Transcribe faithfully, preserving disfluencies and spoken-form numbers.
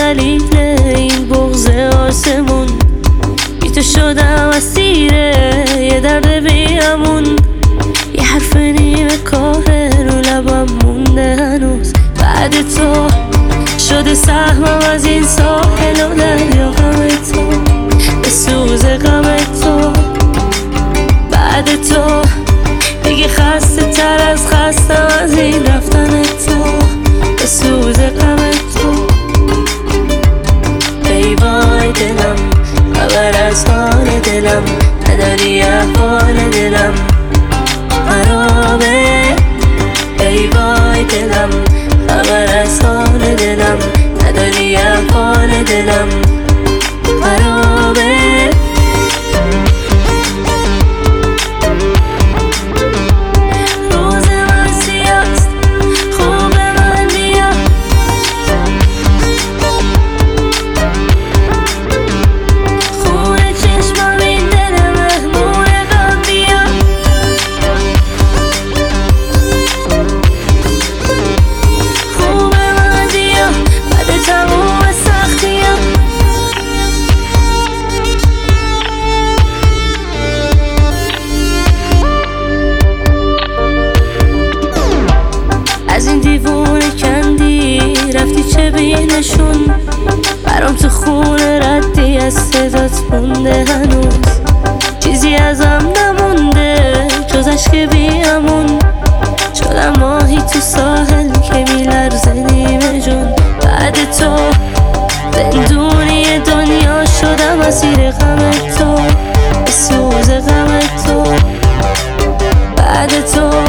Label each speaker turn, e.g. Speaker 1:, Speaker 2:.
Speaker 1: دلیل این بغض آسمون، بی تو شدم اسیر یه درد بیامون. یه حرف نیمه کاره رو لبم مونده هنوز. بعد تو شده سهمم از این ساحل و دریا غم تو، به سوز غم تو. بعد تو دیگه خسته تر از خستم از این رفتن تو، به سوز غم تو. ای وای دلم، خبر از حال دلم نداری، احوال دلم خرابه. ای وای دلم، خبر از حال دلم نداری، احوال دلم خرابه. دیوونه کندی رفتی چه بینشون، برام تو خونه ردی از صدات مونده هنوز. چیزی ازم نمونده جز عشق بیامون، شدم ماهی تو ساحل که میلرزه نیمه جون. بعد تو زندونی دنیا شدم اسیر غم تو، به سوز غم تو. بعد تو